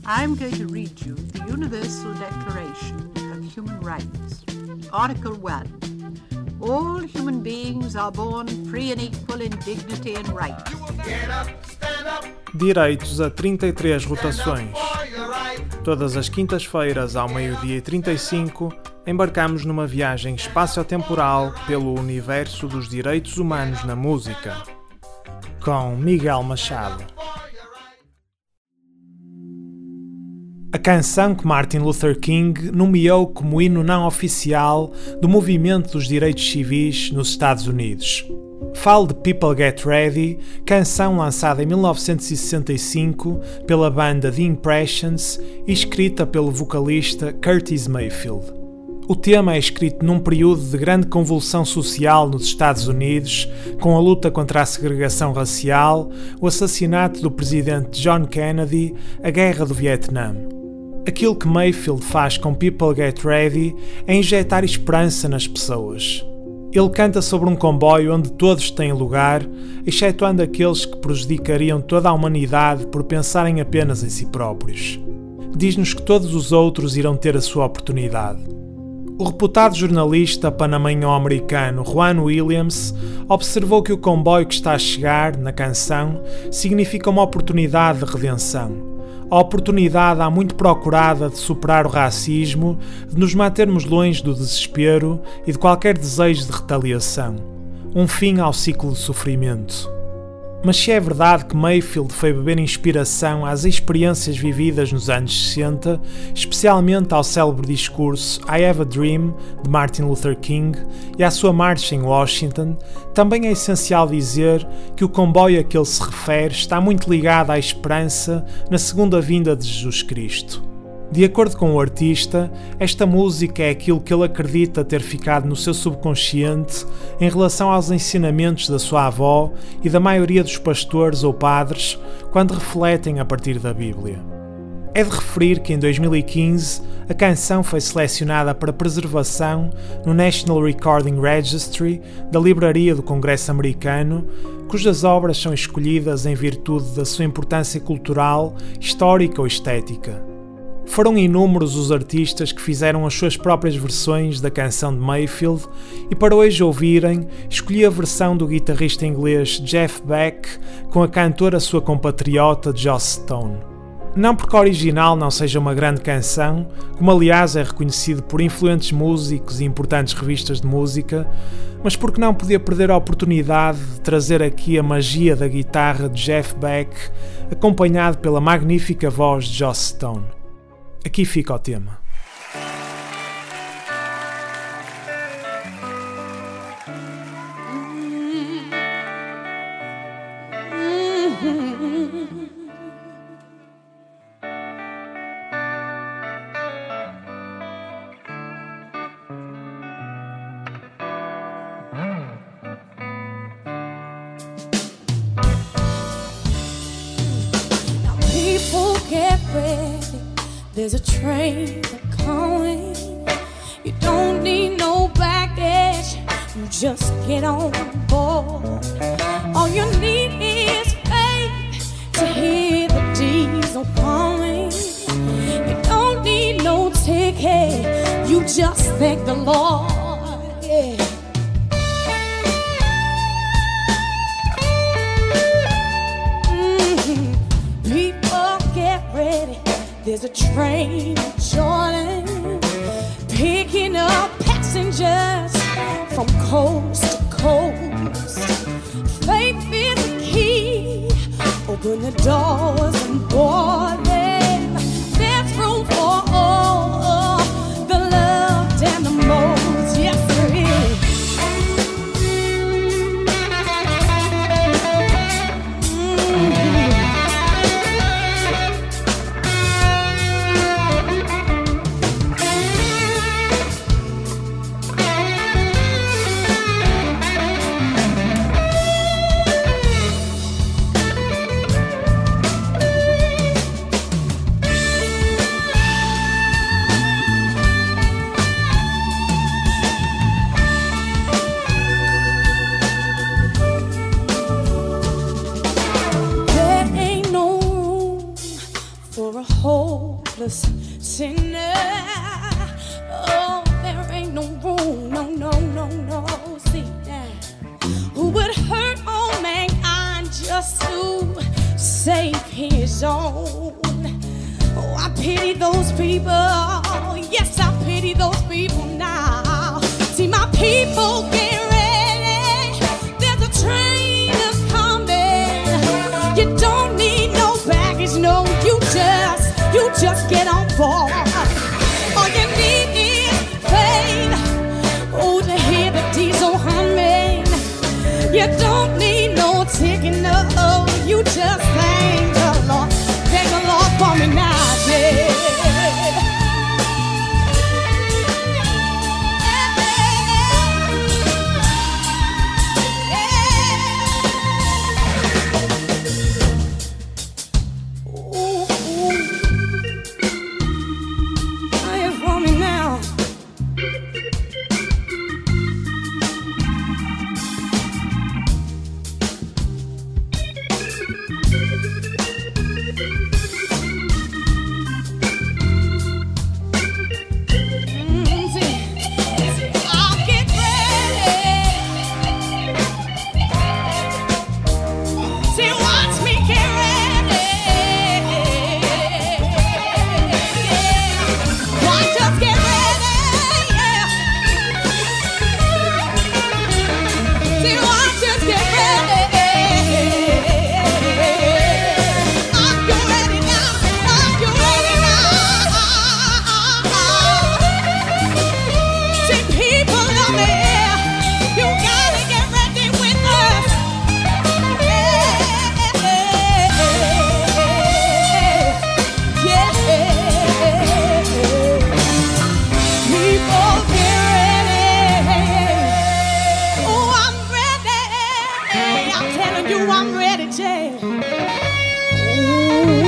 I'm going to read you the Universal Declaration of Human Rights. Article 1. All human beings are born free and equal in dignity and rights. Direitos a 33 rotações. Todas as quintas-feiras, ao 12h35, embarcamos numa viagem espaço-temporal pelo universo dos direitos humanos na música. Com Miguel Machado. A canção que Martin Luther King nomeou como hino não oficial do movimento dos direitos civis nos Estados Unidos. Falo de People Get Ready, canção lançada em 1965 pela banda The Impressions e escrita pelo vocalista Curtis Mayfield. O tema é escrito num período de grande convulsão social nos Estados Unidos, com a luta contra a segregação racial, o assassinato do presidente John Kennedy, a guerra do Vietnã. Aquilo que Mayfield faz com People Get Ready é injetar esperança nas pessoas. Ele canta sobre um comboio onde todos têm lugar, excetuando aqueles que prejudicariam toda a humanidade por pensarem apenas em si próprios. Diz-nos que todos os outros irão ter a sua oportunidade. O reputado jornalista panamenho-americano Juan Williams observou que o comboio que está a chegar, na canção, significa uma oportunidade de redenção. A oportunidade há muito procurada de superar o racismo, de nos mantermos longe do desespero e de qualquer desejo de retaliação. Um fim ao ciclo de sofrimento. Mas se é verdade que Mayfield foi beber inspiração às experiências vividas nos anos 60, especialmente ao célebre discurso I Have a Dream, de Martin Luther King, e à sua marcha em Washington, também é essencial dizer que o comboio a que ele se refere está muito ligado à esperança na segunda vinda de Jesus Cristo. De acordo com o artista, esta música é aquilo que ele acredita ter ficado no seu subconsciente em relação aos ensinamentos da sua avó e da maioria dos pastores ou padres quando refletem a partir da Bíblia. É de referir que em 2015 a canção foi selecionada para preservação no National Recording Registry da Livraria do Congresso Americano, cujas obras são escolhidas em virtude da sua importância cultural, histórica ou estética. Foram inúmeros os artistas que fizeram as suas próprias versões da canção de Mayfield e para hoje ouvirem, escolhi a versão do guitarrista inglês Jeff Beck com a cantora sua compatriota Joss Stone. Não porque a original não seja uma grande canção, como aliás é reconhecido por influentes músicos e importantes revistas de música, mas porque não podia perder a oportunidade de trazer aqui a magia da guitarra de Jeff Beck, acompanhado pela magnífica voz de Joss Stone. Aqui fica o tema. Now people get ready. There's a train coming. You don't need no baggage. You just get on board. All you need is faith to hear the diesel coming. You don't need no ticket. You just thank the Lord. Yeah. People get ready. There's a train in Jordan picking up passengers from coast to coast. Faith is the key. Open the doors and board them. There's room for all the loved and the most. Yes, there is. for a hopeless sinner. Oh, there ain't no room, no, no, no, no. See that? Who would hurt all mankind just to save his own? Oh, I pity those people. Yes, I pity those people now. See, my people get ready. There's a train coming. You don't need no baggage, no. You just get on board. All you need is faith. Oh, to hear the diesel humming. You don't need no ticket, no. You just thank the Lord. Thank the Lord for me now, yeah. I'm ready, Jay. Ooh.